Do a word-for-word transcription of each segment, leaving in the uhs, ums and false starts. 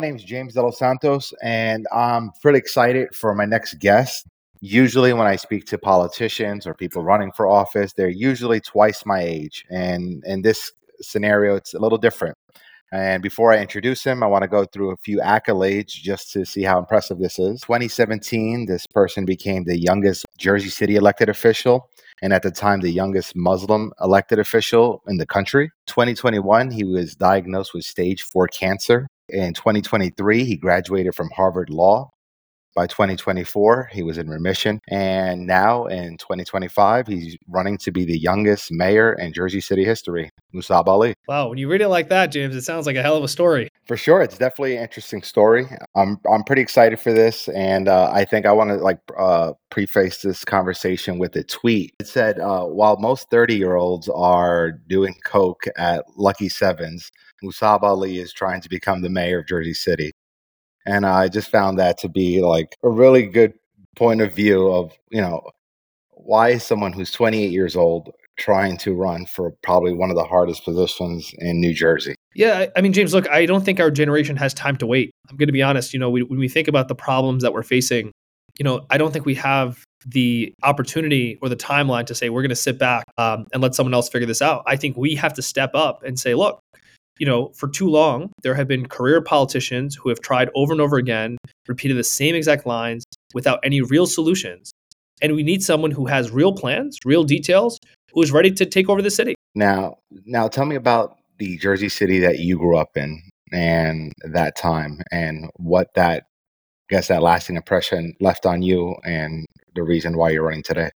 My name's James De Los Santos, and I'm pretty excited for my next guest. Usually, when I speak to politicians or people running for office, they're usually twice my age. And in this scenario, it's a little different. And before I introduce him, I want to go through a few accolades just to see how impressive this is. twenty seventeen, this person became the youngest Jersey City elected official, and at the time, the youngest Muslim elected official in the country. twenty twenty-one, he was diagnosed with stage four cancer. In twenty twenty-three, he graduated from Harvard Law. By twenty twenty-four, he was in remission. And now in twenty twenty-five, he's running to be the youngest mayor in Jersey City history, Musab Ali. Wow, when you read it like that, James, it sounds like a hell of a story. For sure, it's definitely an interesting story. I'm I'm pretty excited for this, and uh, I think I want to like uh, preface this conversation with a tweet. It said, uh, "While most thirty-year-olds are doing coke at Lucky Sevens, Musab Ali is trying to become the mayor of Jersey City." And I just found that to be like a really good point of view of, you know, why is someone who's twenty-eight years old trying to run for probably one of the hardest positions in New Jersey? Yeah, I mean, James, look, I don't think our generation has time to wait. I'm going to be honest. You know, we, when we think about the problems that we're facing, you know, I don't think we have the opportunity or the timeline to say we're going to sit back um, and let someone else figure this out. I think we have to step up and say, look, you know, for too long, there have been career politicians who have tried over and over again, repeated the same exact lines without any real solutions. And we need someone who has real plans, real details, who is ready to take over the city. Now, now tell me about the Jersey City that you grew up in and that time, and what that, I guess, that lasting impression left on you and the reason why you're running today.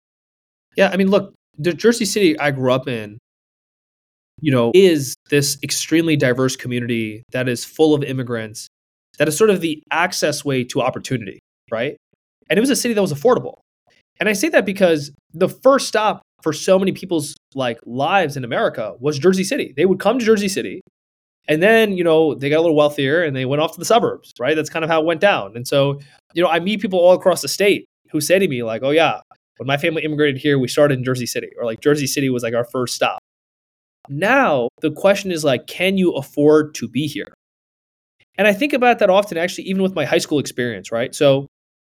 Yeah, I mean, look, the Jersey City I grew up in, you know, is this extremely diverse community that is full of immigrants, that is sort of the access way to opportunity, right? And it was a city that was affordable. And I say that because the first stop for so many people's like lives in America was Jersey City. They would come to Jersey City, and then, you know, they got a little wealthier and they went off to the suburbs, right? That's kind of how it went down. And so, you know, I meet people all across the state who say to me like, oh yeah, when my family immigrated here, we started in Jersey City, or like Jersey City was like our first stop. Now, the question is like, can you afford to be here? And I think about that often, actually, even with my high school experience, right? So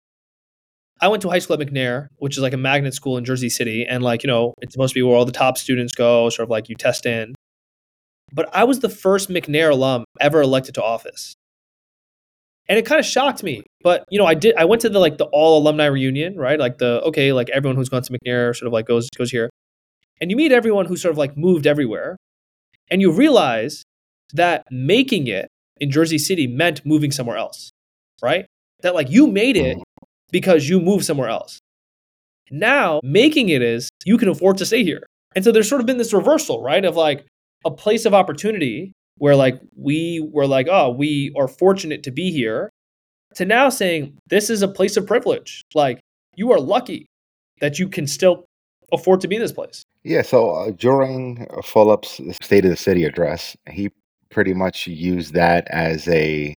I went to high school at McNair, which is like a magnet school in Jersey City. And like, you know, it's supposed to be where all the top students go, sort of like you test in. But I was the first McNair alum ever elected to office. And it kind of shocked me. But, you know, I did, I went to the like the all alumni reunion, right? Like the, okay, like everyone who's gone to McNair sort of like goes, goes here. And you meet everyone who sort of like moved everywhere. And you realize that making it in Jersey City meant moving somewhere else, right? That like you made it because you moved somewhere else. Now, making it is you can afford to stay here. And so there's sort of been this reversal, right? Of like a place of opportunity where like we were like, oh, we are fortunate to be here, to now saying this is a place of privilege. Like you are lucky that you can still afford to be in this place. Yeah, so uh, during uh, Fulop's State of the City address, he pretty much used that as a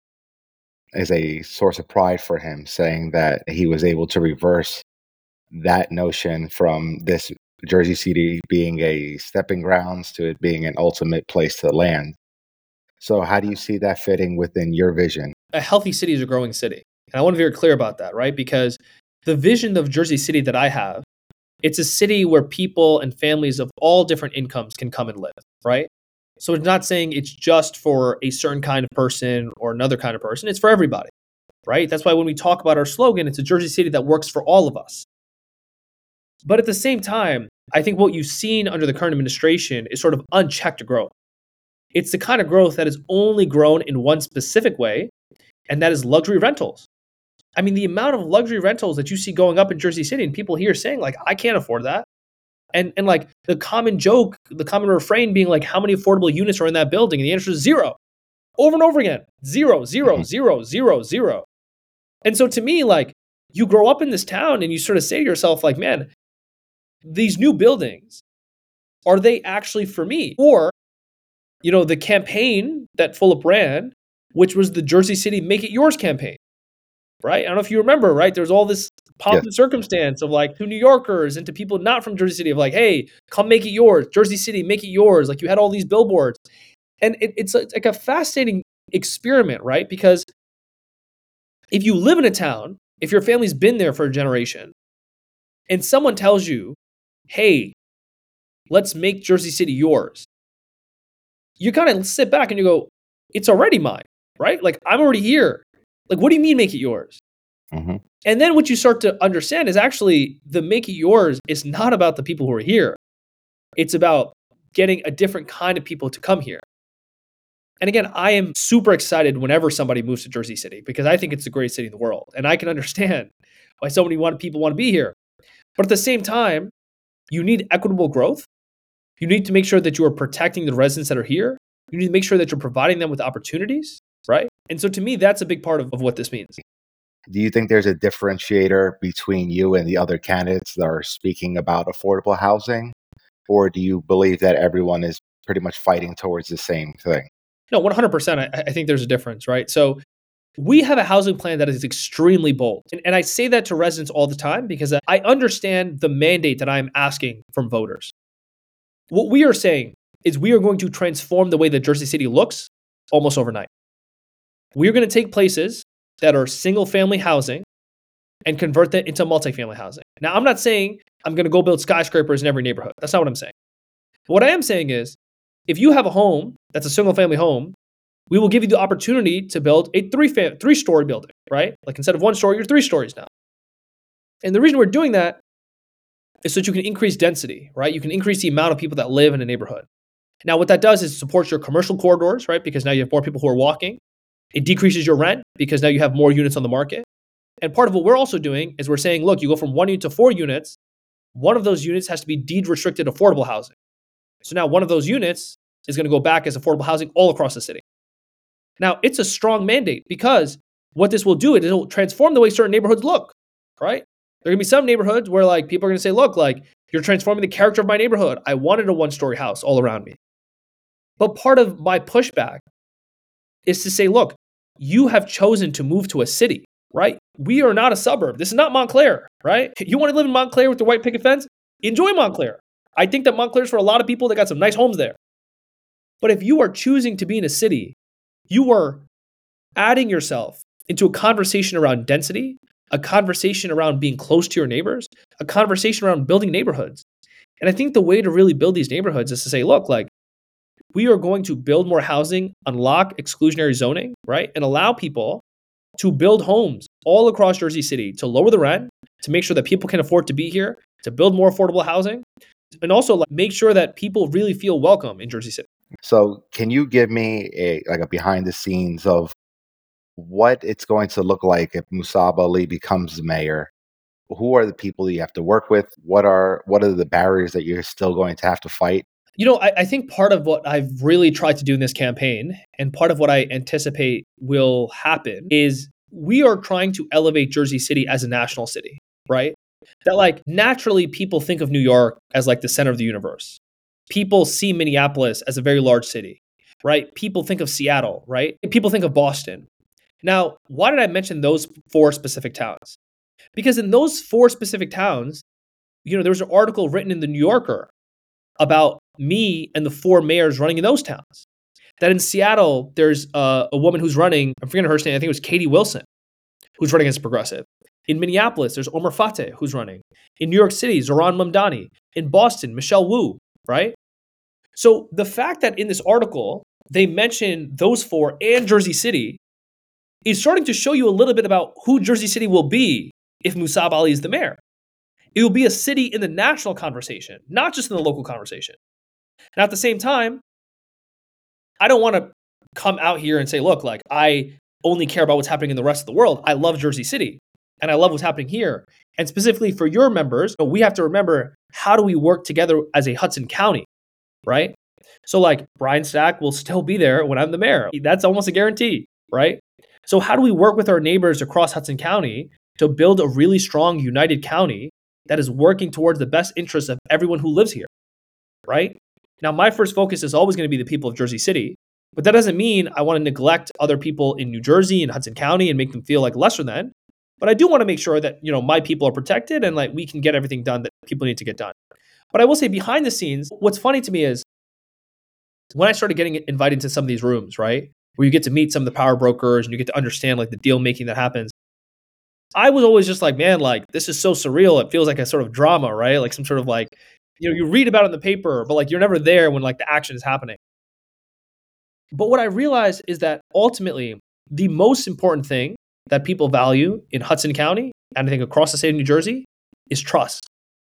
as a source of pride for him, saying that he was able to reverse that notion from this Jersey City being a stepping grounds to it being an ultimate place to land. So how do you see that fitting within your vision? A healthy city is a growing city. And I want to be very clear about that, right? Because the vision of Jersey City that I have, it's a city where people and families of all different incomes can come and live, right? So it's not saying it's just for a certain kind of person or another kind of person. It's for everybody, right? That's why when we talk about our slogan, it's a Jersey City that works for all of us. But at the same time, I think what you've seen under the current administration is sort of unchecked growth. It's the kind of growth that is only grown in one specific way, and that is luxury rentals. I mean, the amount of luxury rentals that you see going up in Jersey City and people here saying like, I can't afford that. And and like the common joke, the common refrain being like, how many affordable units are in that building? And the answer is zero. Over and over again. Zero, zero, Mhm. zero, zero, zero. And so to me, like you grow up in this town and you sort of say to yourself like, man, these new buildings, are they actually for me? Or, you know, the campaign that Fulop ran, which was the Jersey City Make It Yours campaign, right? I don't know if you remember, right? There's all this pomp Yes. and circumstance of like to New Yorkers and to people not from Jersey City of like, hey, come make it yours. Jersey City, make it yours. Like you had all these billboards. And it, it's, a, it's like a fascinating experiment, right? Because if you live in a town, if your family's been there for a generation, and someone tells you, hey, let's make Jersey City yours, you kind of sit back and you go, it's already mine, right? Like, I'm already here. Like, what do you mean make it yours? Mm-hmm. And then what you start to understand is actually the make it yours is not about the people who are here. It's about getting a different kind of people to come here. And again, I am super excited whenever somebody moves to Jersey City because I think it's the greatest city in the world. And I can understand why so many want, people want to be here. But at the same time, you need equitable growth. You need to make sure that you are protecting the residents that are here. You need to make sure that you're providing them with opportunities, right? And so to me, that's a big part of, of what this means. Do you think there's a differentiator between you and the other candidates that are speaking about affordable housing? Or do you believe that everyone is pretty much fighting towards the same thing? No, one hundred percent. I, I think there's a difference, right? So we have a housing plan that is extremely bold. And, and I say that to residents all the time because I understand the mandate that I'm asking from voters. What we are saying is we are going to transform the way that Jersey City looks almost overnight. We're going to take places that are single family housing and convert that into multifamily housing. Now, I'm not saying I'm going to go build skyscrapers in every neighborhood. That's not what I'm saying. But what I am saying is if you have a home that's a single family home, we will give you the opportunity to build a three fam- three story building, right? Like instead of one story, you're three stories now. And the reason we're doing that is so that you can increase density, right? You can increase the amount of people that live in a neighborhood. Now, what that does is support your commercial corridors, right? Because now you have more people who are walking. It decreases your rent because now you have more units on the market. And part of what we're also doing is we're saying, look, you go from one unit to four units. One of those units has to be deed restricted affordable housing. So now one of those units is going to go back as affordable housing all across the city. Now, it's a strong mandate because what this will do is it will transform the way certain neighborhoods look, right? There are going to be some neighborhoods where like people are going to say, look, like you're transforming the character of my neighborhood. I wanted a one-story house all around me. But part of my pushback is to say, look, you have chosen to move to a city, right? We are not a suburb. This is not Montclair, right? You want to live in Montclair with the white picket fence? Enjoy Montclair. I think that Montclair is for a lot of people that got some nice homes there. But if you are choosing to be in a city, you are adding yourself into a conversation around density, a conversation around being close to your neighbors, a conversation around building neighborhoods. And I think the way to really build these neighborhoods is to say, look, like we are going to build more housing, unlock exclusionary zoning, right? And allow people to build homes all across Jersey City to lower the rent, to make sure that people can afford to be here, to build more affordable housing, and also like, make sure that people really feel welcome in Jersey City. So can you give me a like a behind the scenes of what it's going to look like if Musab Ali becomes the mayor? Who are the people you have to work with? What are what are the barriers that you're still going to have to fight? You know, I, I think part of what I've really tried to do in this campaign, and part of what I anticipate will happen, is we are trying to elevate Jersey City as a national city, right? That like naturally people think of New York as like the center of the universe. People see Minneapolis as a very large city, right? People think of Seattle, right? People think of Boston. Now, why did I mention those four specific towns? Because in those four specific towns, you know, there was an article written in the New Yorker about me and the four mayors running in those towns. That in Seattle, there's uh, a woman who's running, I'm forgetting her name, I think it was Katie Wilson, who's running as progressive. In Minneapolis, there's Omar Fateh, who's running. In New York City, Zohran Mamdani. In Boston, Michelle Wu, right? So the fact that in this article, they mention those four and Jersey City is starting to show you a little bit about who Jersey City will be if Musab Ali is the mayor. It will be a city in the national conversation, not just in the local conversation. Now, at the same time, I don't want to come out here and say, look, like I only care about what's happening in the rest of the world. I love Jersey City and I love what's happening here. And specifically for your members, we have to remember, how do we work together as a Hudson County, right? So like Brian Stack will still be there when I'm the mayor. That's almost a guarantee, right? So how do we work with our neighbors across Hudson County to build a really strong, united county that is working towards the best interests of everyone who lives here, right? Now, my first focus is always going to be the people of Jersey City, but that doesn't mean I want to neglect other people in New Jersey and Hudson County and make them feel like lesser than. But I do want to make sure that, you know, my people are protected and like we can get everything done that people need to get done. But I will say behind the scenes, what's funny to me is when I started getting invited to some of these rooms, right? where you get to meet some of the power brokers and you get to understand like the deal making that happens. I was always just like, man, like this is so surreal. It feels like a sort of drama, right? Like some sort of like, you know, you read about it in the paper, but like you're never there when like the action is happening. But what I realized is that ultimately the most important thing that people value in Hudson County, and I think across the state of New Jersey, is trust.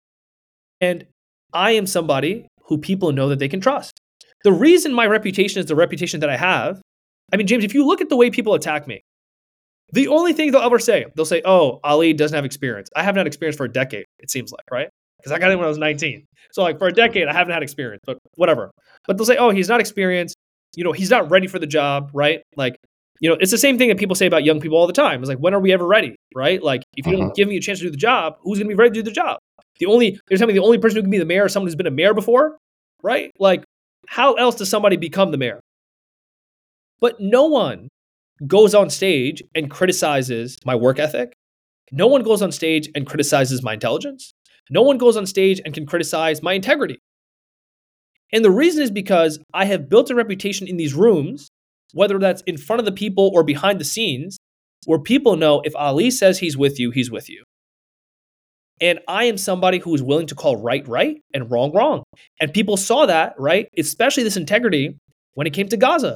And I am somebody who people know that they can trust. The reason my reputation is the reputation that I have, I mean, James, if you look at the way people attack me, the only thing they'll ever say, they'll say, oh, Ali doesn't have experience. I haven't had experience for a decade, it seems like, right? Because I got in when I was nineteen. So like for a decade, I haven't had experience, but whatever. But they'll say, oh, he's not experienced. You know, he's not ready for the job, right? Like, you know, it's the same thing that people say about young people all the time. It's like, when are we ever ready, right? Like, if you Uh-huh. don't give me a chance to do the job, who's going to be ready to do the job? The only, you're telling me the only person who can be the mayor is someone who's been a mayor before, right? Like, how else does somebody become the mayor? But no one goes on stage and criticizes my work ethic. No one goes on stage and criticizes my intelligence. No one goes on stage and can criticize my integrity. And the reason is because I have built a reputation in these rooms, whether that's in front of the people or behind the scenes, where people know if Ali says he's with you, he's with you. And I am somebody who is willing to call right, right, and wrong, wrong. And people saw that, right? Especially this integrity when it came to Gaza.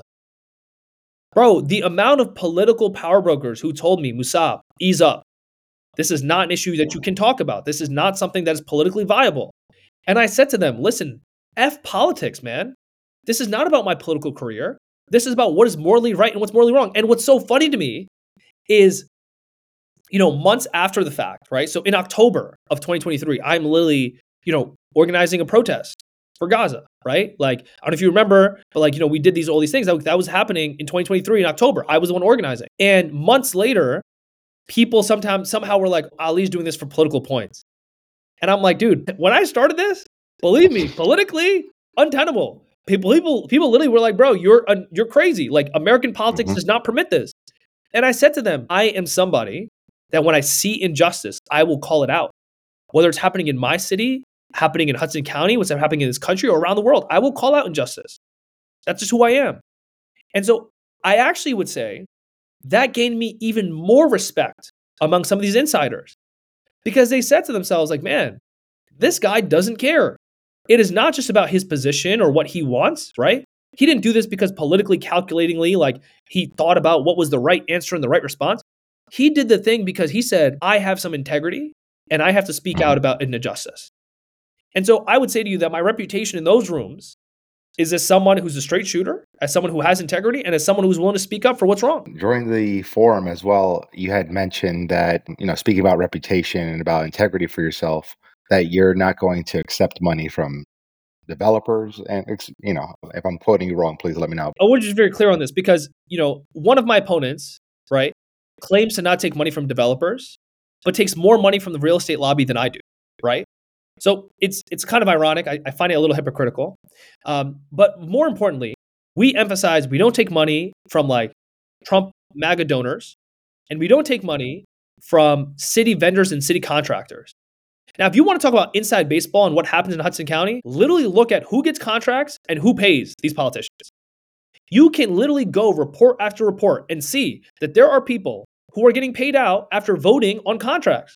Bro, the amount of political power brokers who told me, Musab, ease up. This is not an issue that you can talk about. This is not something that is politically viable. And I said to them, listen, F politics, man. This is not about my political career. This is about what is morally right and what's morally wrong. And what's so funny to me is, you know, months after the fact, right? So in October of twenty twenty-three, I'm literally, you know, organizing a protest for Gaza, right? Like, I don't know if you remember, but like, you know, we did these, all these things that, that was happening in twenty twenty-three in October. I was the one organizing. And months later, people sometimes, somehow were like, Ali's doing this for political points. And I'm like, dude, when I started this, believe me, politically untenable. People, people, people literally were like, bro, you're uh, you're crazy. Like American politics Mhm. does not permit this. And I said to them, I am somebody that when I see injustice, I will call it out. Whether it's happening in my city, happening in Hudson County, what's happening in this country or around the world, I will call out injustice. That's just who I am. And so I actually would say that gained me even more respect among some of these insiders because they said to themselves, like, man, this guy doesn't care. It is not just about his position or what he wants, right? He didn't do this because politically calculatingly, like he thought about what was the right answer and the right response. He did the thing because he said, I have some integrity and I have to speak out about an injustice. And so I would say to you that my reputation in those rooms is as someone who's a straight shooter, as someone who has integrity, and as someone who's willing to speak up for what's wrong. During the forum as well, you had mentioned that, you know, speaking about reputation and about integrity for yourself, that you're not going to accept money from developers. And, ex- you know, if I'm quoting you wrong, please let me know. I want to be very clear on this because, you know, one of my opponents, right, claims to not take money from developers, but takes more money from the real estate lobby than I do, right? So it's it's kind of ironic. I, I find it a little hypocritical. Um, but more importantly, we emphasize we don't take money from like Trump MAGA donors, and we don't take money from city vendors and city contractors. Now, if you want to talk about inside baseball and what happens in Hudson County, literally look at who gets contracts and who pays these politicians. You can literally go report after report and see that there are people who are getting paid out after voting on contracts.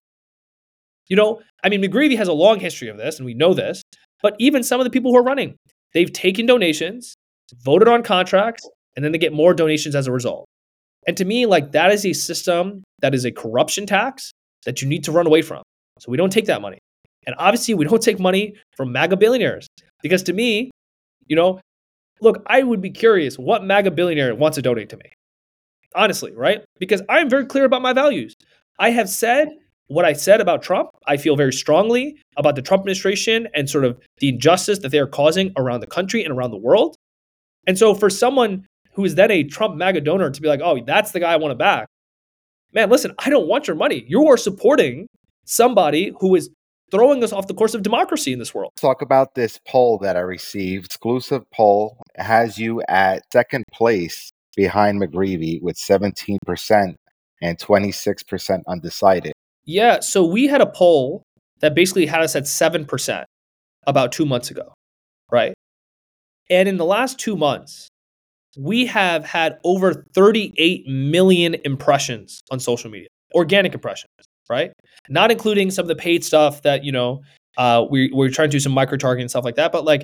You know, I mean, McGreevy has a long history of this, and we know this, but even some of the people who are running, they've taken donations, voted on contracts, and then they get more donations as a result. And to me, like that is a system that is a corruption tax that you need to run away from. So we don't take that money. And obviously, we don't take money from MAGA billionaires because to me, you know, look, I would be curious what MAGA billionaire wants to donate to me. Honestly, right? Because I'm very clear about my values. I have said what I said about Trump. I feel very strongly about the Trump administration and sort of the injustice that they are causing around the country and around the world. And so for someone who is then a Trump MAGA donor to be like, oh, that's the guy I want to back. Man, listen, I don't want your money. You are supporting somebody who is throwing us off the course of democracy in this world. Let's talk about this poll that I received. Exclusive poll has you at second place behind McGreevy with seventeen percent and twenty-six percent undecided. Yeah, so we had a poll that basically had us at seven percent about two months ago, right? And in the last two months, we have had over thirty-eight million impressions on social media, organic impressions, right? Not including some of the paid stuff that, you know, uh, we, we're trying to do some micro targeting and stuff like that. But like,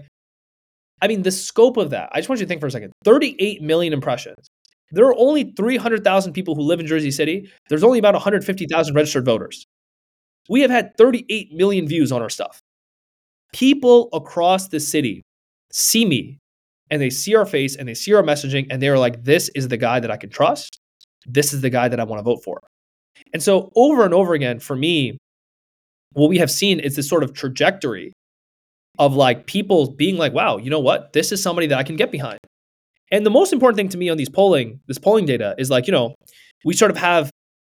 I mean, the scope of that, I just want you to think for a second, thirty-eight million impressions. There are only three hundred thousand people who live in Jersey City. There's only about one hundred fifty thousand registered voters. We have had thirty-eight million views on our stuff. People across the city see me and they see our face and they see our messaging and they're like, this is the guy that I can trust. This is the guy that I want to vote for. And so over and over again, for me, what we have seen is this sort of trajectory of like people being like, wow, you know what? This is somebody that I can get behind. And the most important thing to me on these polling, this polling data is like, you know, we sort of have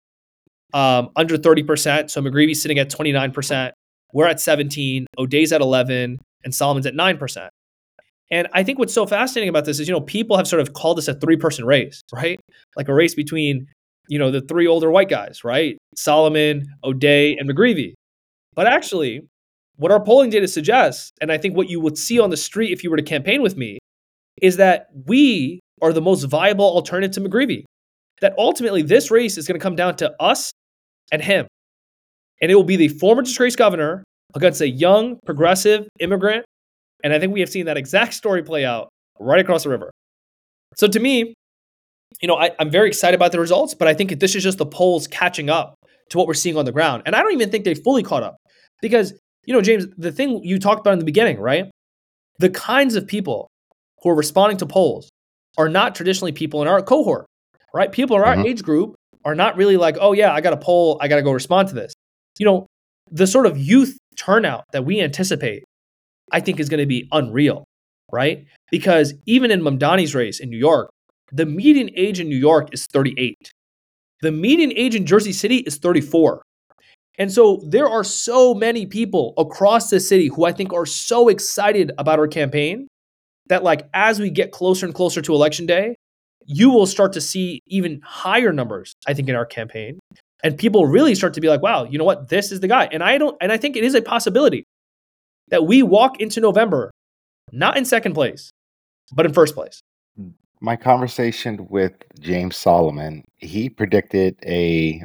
um, under thirty percent. So McGreevy's sitting at twenty-nine percent. We're at seventeen, O'Day's at eleven, and Solomon's at nine percent. And I think what's so fascinating about this is, you know, people have sort of called this a three-person race, right? Like a race between, you know, the three older white guys, right? Solomon, O'Day, and McGreevy. But actually, what our polling data suggests, and I think what you would see on the street if you were to campaign with me, is that we are the most viable alternative to McGreevy. That ultimately this race is going to come down to us and him. And it will be the former disgraced governor against a young, progressive immigrant. And I think we have seen that exact story play out right across the river. So to me, you know, I, I'm very excited about the results, but I think this is just the polls catching up to what we're seeing on the ground. And I don't even think they fully caught up because, you know, James, the thing you talked about in the beginning, right? The kinds of people who are responding to polls are not traditionally people in our cohort, right? People in our Mhm. age group are not really like, oh yeah, I got a poll, I got to go respond to this. You know, the sort of youth turnout that we anticipate, I think is going to be unreal, right? Because even in Mamdani's race in New York, the median age in New York is thirty-eight. The median age in Jersey City is thirty-four. And so there are so many people across the city who I think are so excited about our campaign that like as we get closer and closer to election day, you will start to see even higher numbers, I think, in our campaign. And people really start to be like, wow, you know what? This is the guy. And I don't, and I think it is a possibility that we walk into November, not in second place, but in first place. My conversation with James Solomon, he predicted a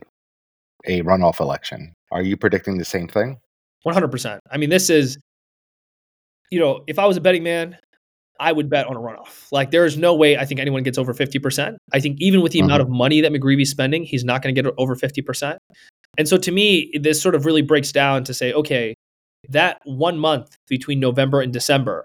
a runoff election. Are you predicting the same thing? one hundred percent. I mean, this is, you know, if I was a betting man, I would bet on a runoff. Like there is no way I think anyone gets over fifty percent. I think even with the amount Mhm. of money that McGreevy's spending, he's not going to get over fifty percent. And so to me, this sort of really breaks down to say, okay, that one month between November and December,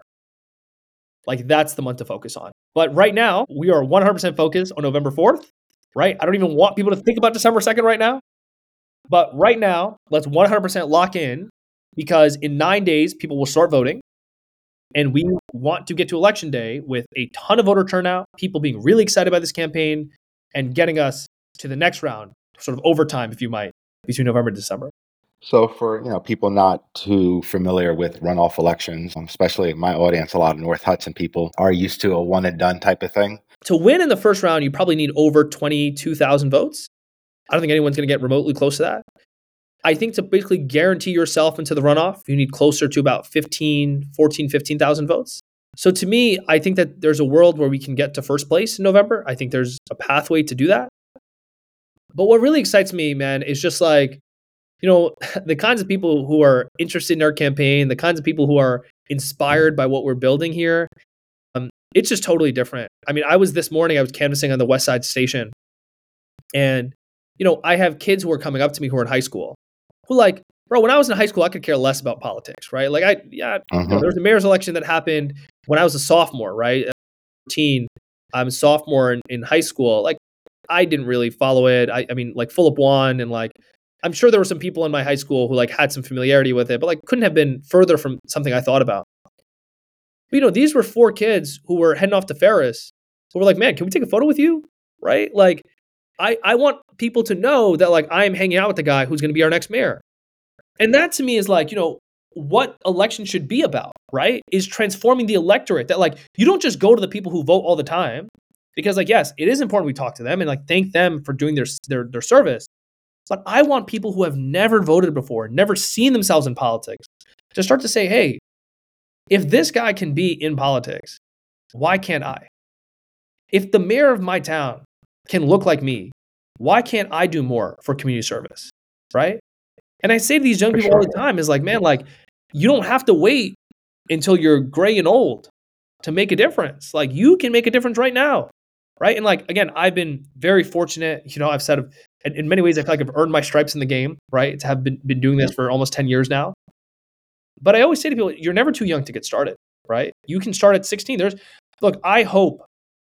like that's the month to focus on. But right now, we are one hundred percent focused on November fourth, right? I don't even want people to think about December second right now. But right now, let's one hundred percent lock in because in nine days, people will start voting. And we want to get to election day with a ton of voter turnout, people being really excited about this campaign and getting us to the next round, sort of overtime, if you might, between November and December. So for, you know, people not too familiar with runoff elections, um, especially my audience, a lot of North Hudson people are used to a one and done type of thing. To win in the first round, you probably need over twenty-two thousand votes. I don't think anyone's going to get remotely close to that. I think to basically guarantee yourself into the runoff, you need closer to about fifteen, fourteen, fifteen thousand votes. So to me, I think that there's a world where we can get to first place in November. I think there's a pathway to do that. But what really excites me, man, is just like, you know, the kinds of people who are interested in our campaign, the kinds of people who are inspired by what we're building here. Um, it's just totally different. I mean, I was this morning, I was canvassing on the West Side Station. And, you know, I have kids who are coming up to me who are in high school who like, bro, when I was in high school, I could care less about politics, right? Like I, yeah, you know, Mhm. there was a mayor's election that happened when I was a sophomore, right? thirteen, I'm a sophomore in, in high school. Like I didn't really follow it. I, I mean, like Philip won and like, I'm sure there were some people in my high school who like had some familiarity with it, but like couldn't have been further from something I thought about. But, you know, these were four kids who were heading off to Ferris who were like, man, can we take a photo with you? Right? Like, I, I want people to know that like I'm hanging out with the guy who's going to be our next mayor. And that to me is like, you know, what election should be about, right? Is transforming the electorate that like, you don't just go to the people who vote all the time because like, yes, it is important we talk to them and like thank them for doing their, their, their service. But I want people who have never voted before, never seen themselves in politics to start to say, hey, if this guy can be in politics, why can't I? if the mayor of my town can look like me, why can't I do more for community service, right? And I say to these young For people all sure. the time is like, man, like you don't have to wait until you're gray and old to make a difference. Like you can make a difference right now, right? And like, again, I've been very fortunate. You know, I've said, in, in many ways, I feel like I've earned my stripes in the game, right? To have been, been doing this for almost ten years now. But I always say to people, you're never too young to get started, right? You can start at sixteen. There's, look, I hope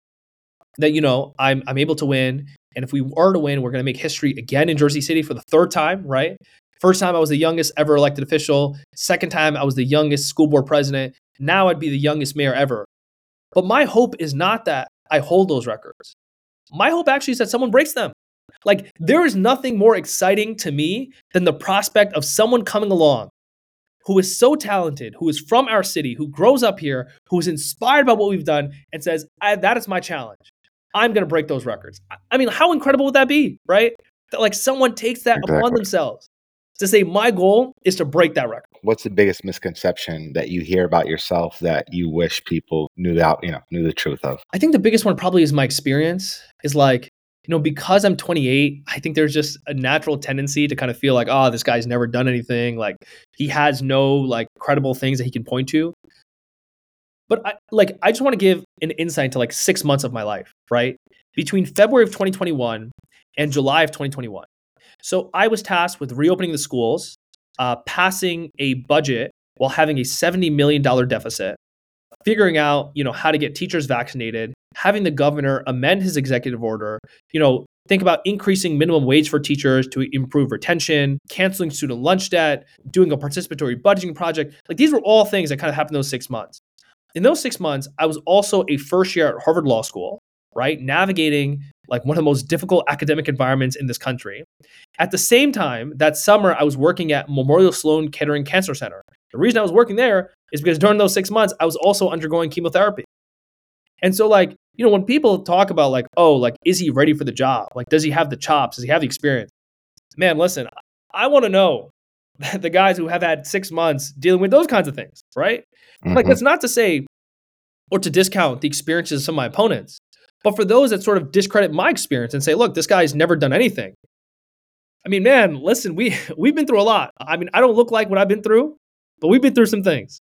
that, you know, I'm, I'm able to win. And if we are to win, we're going to make history again in Jersey City for the third time, right? First time I was the youngest ever elected official. Second time I was the youngest school board president. Now I'd be the youngest mayor ever. But my hope is not that I hold those records. My hope actually is that someone breaks them. Like there is nothing more exciting to me than the prospect of someone coming along who is so talented, who is from our city, who grows up here, who is inspired by what we've done and says, I, that is my challenge. I'm going to break those records. I mean, how incredible would that be, right? That like someone takes that Exactly. upon themselves to say, my goal is to break that record. What's the biggest misconception that you hear about yourself that you wish people knew out, you know, knew the truth of? I think the biggest one probably is my experience is like, you know, because I'm twenty-eight, I think there's just a natural tendency to kind of feel like, oh, this guy's never done anything. Like he has no like credible things that he can point to. But I, like, I just want to give an insight to like six months of my life, right? Between February of twenty twenty-one and July of twenty twenty-one. So I was tasked with reopening the schools, uh, passing a budget while having a seventy million dollars deficit, figuring out, you know, how to get teachers vaccinated, having the governor amend his executive order, you know, think about increasing minimum wage for teachers to improve retention, canceling student lunch debt, doing a participatory budgeting project. Like these were all things that kind of happened in those six months. In those six months, I was also a first year at Harvard Law School, right? Navigating like one of the most difficult academic environments in this country. At the same time, that summer, I was working at Memorial Sloan Kettering Cancer Center. The reason I was working there is because during those six months, I was also undergoing chemotherapy. And so like, you know, when people talk about like, oh, like, is he ready for the job? Like, does he have the chops? Does he have the experience? Man, listen, I want to know the guys who have had six months dealing with those kinds of things, right? Mm-hmm. Like, that's not to say or to discount the experiences of some of my opponents, but for those that sort of discredit my experience and say, look, this guy's never done anything. I mean, man, listen, we, we've been through a lot. I mean, I don't look like what I've been through, but we've been through some things.